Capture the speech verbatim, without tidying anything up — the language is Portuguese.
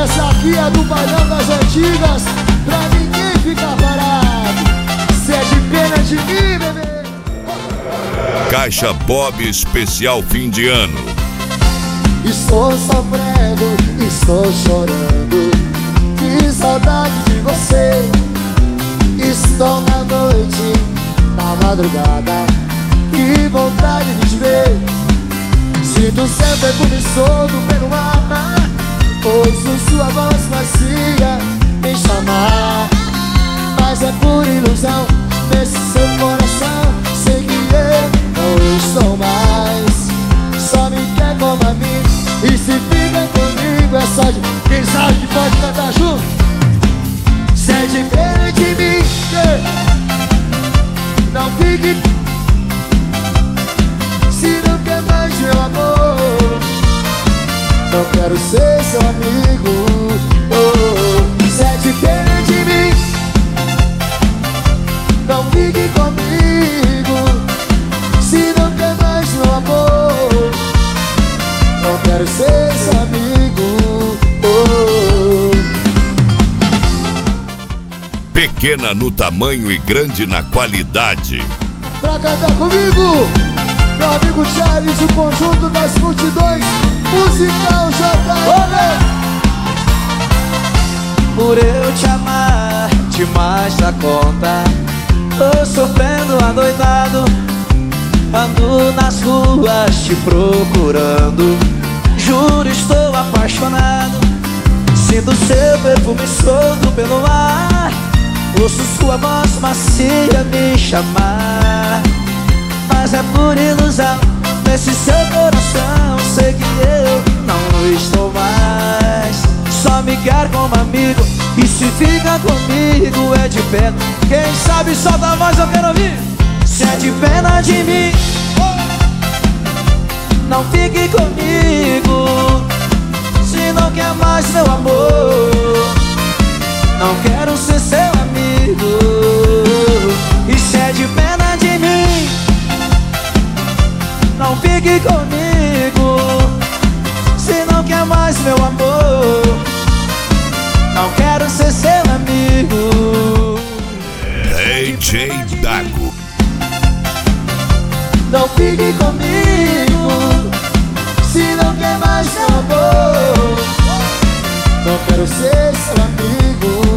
Essa aqui é do bailão das antigas, pra ninguém ficar parado. Cê é de pena de mim, bebê. Caixa Bob especial fim de ano. Estou sofrendo, estou chorando, que saudade de você. Estou na noite, na madrugada, que vontade de te ver. Sinto seu perfume solto pelo ar, ouço sua voz macia me chamar. Mas é por ilusão, nesse seu coração sei que eu não estou mais. Só me quer como amigo, e se fica comigo é só de... Quem sabe que pode cantar junto? Cê é de pena de mim, não fique. Se não quer mais meu amor, não quero ser seu amigo. Oh, cê é de pena de mim, não fique comigo. Se não quer mais meu amor, não quero ser seu amigo. Oh. Pequena no tamanho e grande na qualidade. Pra cantar comigo, meu amigo Charles, o conjunto das multidões, musical J R. Por eu te amar demais da conta, tô sofrendo adoidado, ando nas ruas te procurando. Juro, estou apaixonado, sinto seu perfume solto pelo ar, ouço sua voz macia me chamar. Mas é por ilusão, nesse seu coração sei que eu não estou mais. Só me quer como amigo, e se fica comigo é de pena. Quem sabe solta a voz, eu quero ouvir. Se é de pena de mim, não fique comigo. Se não quer mais meu amor, não quero ser seu amigo. E se é de pena de mim, não fique comigo. Se não quer mais meu amor, não quero ser seu amigo. D J Dago. Não fique comigo. Se não quer mais meu amor, não quero ser seu amigo.